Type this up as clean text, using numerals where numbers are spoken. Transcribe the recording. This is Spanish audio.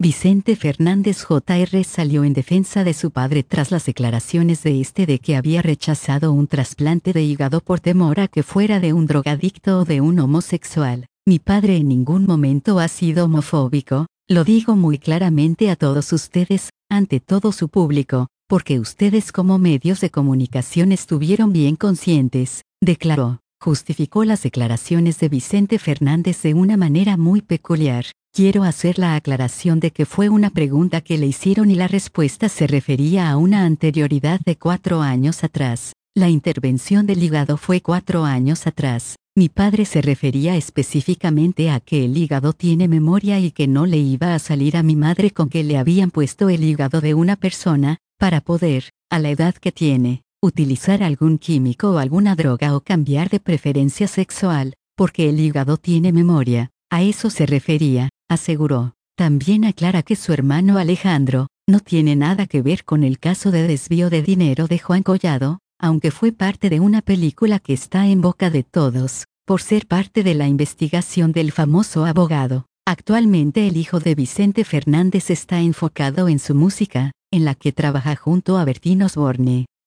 Vicente Fernández Jr. salió en defensa de su padre tras las declaraciones de este de que había rechazado un trasplante de hígado por temor a que fuera de un drogadicto o de un homosexual. Mi padre en ningún momento ha sido homofóbico, lo digo muy claramente a todos ustedes, ante todo su público, porque ustedes como medios de comunicación estuvieron bien conscientes, declaró. Justificó las declaraciones de Vicente Fernández de una manera muy peculiar. Quiero hacer la aclaración de que fue una pregunta que le hicieron y la respuesta se refería a una anterioridad de 4 años atrás. La intervención del hígado fue 4 años atrás. Mi padre se refería específicamente a que el hígado tiene memoria y que no le iba a salir a mi madre con que le habían puesto el hígado de una persona, para poder, a la edad que tiene, utilizar algún químico o alguna droga o cambiar de preferencia sexual, porque el hígado tiene memoria. A eso se refería, aseguró. También aclara que su hermano Alejandro no tiene nada que ver con el caso de desvío de dinero de Juan Collado, aunque fue parte de una película que está en boca de todos, por ser parte de la investigación del famoso abogado. Actualmente el hijo de Vicente Fernández está enfocado en su música, en la que trabaja junto a Bertín Osborne.